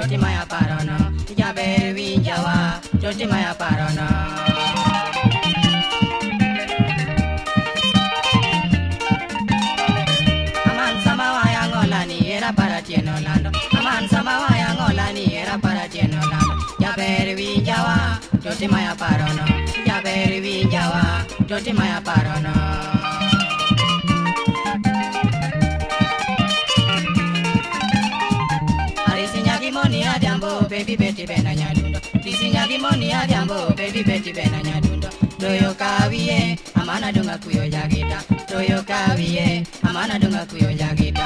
Joti maya parono Jaber winjawa Joti maya parono Aman sama waya ngolani era para tieno lando Aman sama waya ngolani era para tieno lando Jaber winjawa Joti maya parono Jaber winjawa Joti maya parono Moni adambo baby beti bena nyadundo Disinya gimoni adambo baby beti bena nyadundo Doyo kawiye amana dunga kuyo jagita Doyo kawiye amana dunga kuyo jagita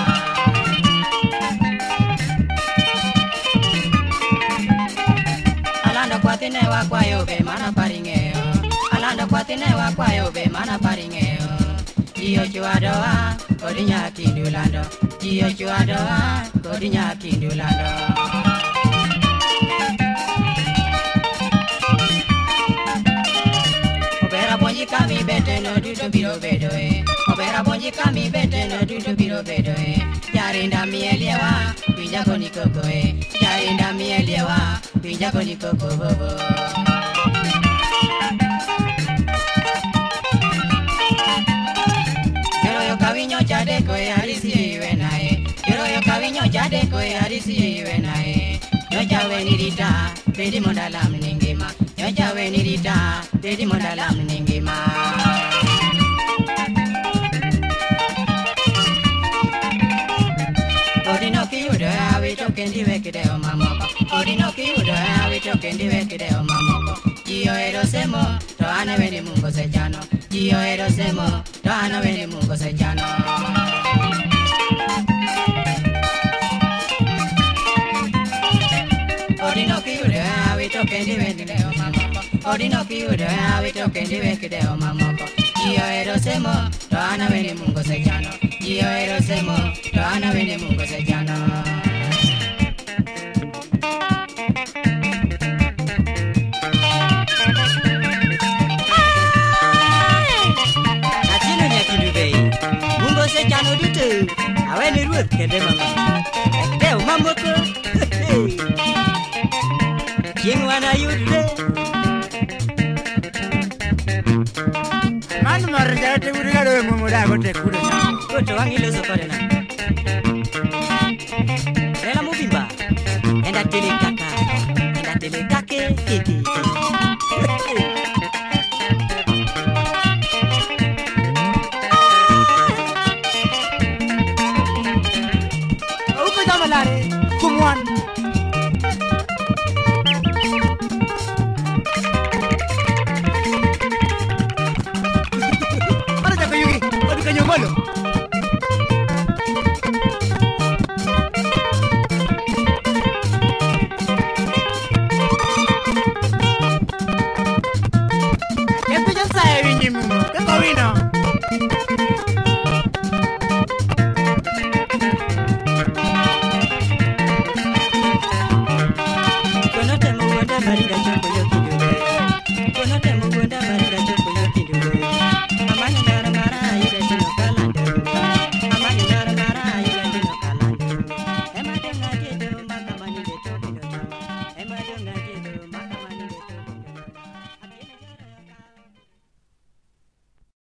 Alanda kwatine wakwayo be mana paringeo Alanda kwatine wakwayo be mana paringeo Iyo chuadoa kodinya kindulando Iyo chuadoa kodinya kindulando Obera bonji kami bete no dudu biro bedoe Obera bonji kami bete no dudu biro bedoe Jarinda mieliewa pinja koni kokoe Jarinda mieliewa pinja koni koko bobo Kavinyo jade koe harisi iwe nae Yoroyo kavinyo jade koe harisi iwe nae Nyojawe nirita bedi mondalam ningima Nyojawe nirita bedi mondalam ningima Odino kiyudo awi tokendi wekide o mamoko Odino kiyudo awi tokendi wekide o mamoko Iyo erosemo to ane weni mungo sejano Iyo erosemo to ane weni mungo sejano Odino kiyudo awi tokendi wekide o mamoko Odino kiyudo awi tokendi wekide o mamoko Iyo erosemo to ane weni mungo sejano Iyo erosemo to ane weni mungo sejano Jano dute awe ni ruth kende mama deo mamoko jingwana yude manu marja te uriga do mumuda gote kudo goto wangilo sokore na ela muvimba enda tele kaka